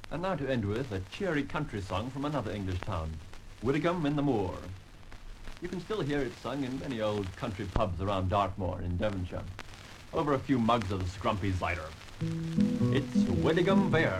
And now to end with a cheery country song from another English town, Whittingham in the Moor. You can still hear it sung in many old country pubs around Dartmoor in Devonshire, over a few mugs of the scrumpy cider. It's Whittingham Bear.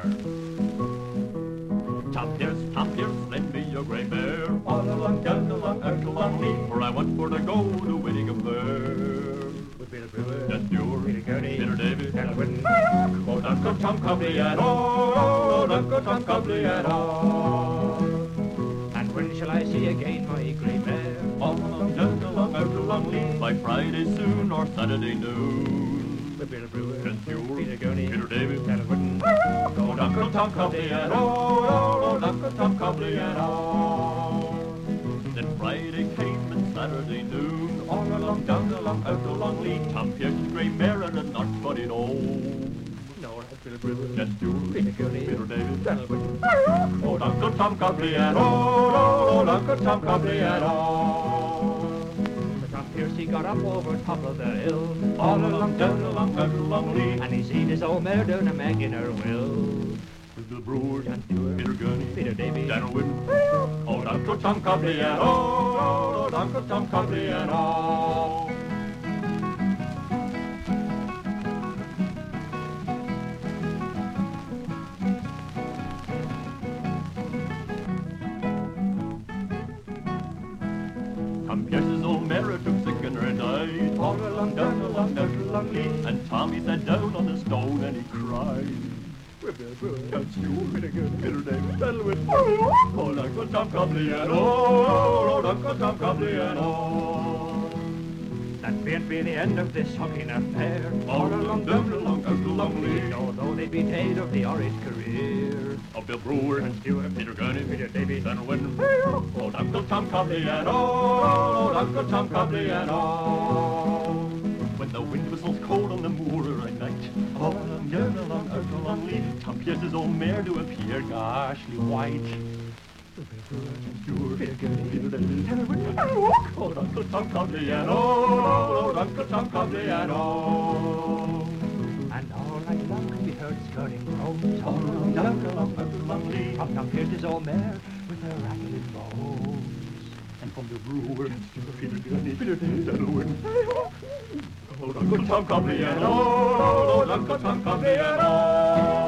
Tom Pierce, lend me your grey mare, all along, down along, out along me, for I want for to go to Whittingham Bear. With Peter Brewer, That's Stewart, Peter Gurney, Peter David, Colonel Whitten, oh, Uncle Tom Cobley and all, oh, Uncle Tom Cobley and all. and when shall I see again my grey mare? All along, down along, out along me, by Friday soon or Saturday noon. With Peter Brewer, That's Stewart, Peter Gurney, Peter David, Colonel Whitten, oh, Uncle Tom Cobley and all, oh, Uncle Tom Cobley and all. Then Friday came and Saturday noon, all along, down along, out along Lee, Tom Pierce's grey mare and not but it all. nor had Peter Brewer, That's Stewart, Peter Gurney, Peter David, Colonel Whitten, old Uncle Tom Cobley and all, old Uncle Tom Cobley and all. the Tom Pierce he got up over top of the hill, All along, down along, out along Lee, and he seen his old mare down a mag in her will. with Bill Brewer, John Stewart, Peter Gurney, Peter Davy, Daniel Whitten, old Uncle Tom Cobley and all, old Uncle Tom Cobley and all. Tom Pierce's old mare took sick and her died, all along, down along, out along Lee, and Tommy sat down on the stone and he cried. with Peter Brewer, John Stewart, Peter Gurney, Peter David, Daniel Whitten, old Uncle Tom Cobley and all, old Uncle Tom Cobley and all. that mayn't be the end of this hooking affair. All along, down along, out along Lee, Although they be dead of the horrid career. of Bill Brewer, John Stewart, Peter Gurney, Peter Davy, Daniel Whitten, old Uncle Tom Cobley and all, old Uncle Tom Cobley and all. When the wind whistles cold on the moor at night, all along, down along, out along Lee, Tom Pierce's old mare do appear ghastly white. Stewart, Peter Gurney, Peter David, Daniel Whitten, old Uncle Tom Cobley and all, old Uncle Tom Cobley and all. and all night long can be heard skirting roads. All along, down along, out along Lee, From Tom Pierce's old mare with her rattling bones. and from the brewer, Peter Gurney, Peter David, Daniel Whitten, old Uncle Tom Cobley and all, old Uncle Tom Cobley and all.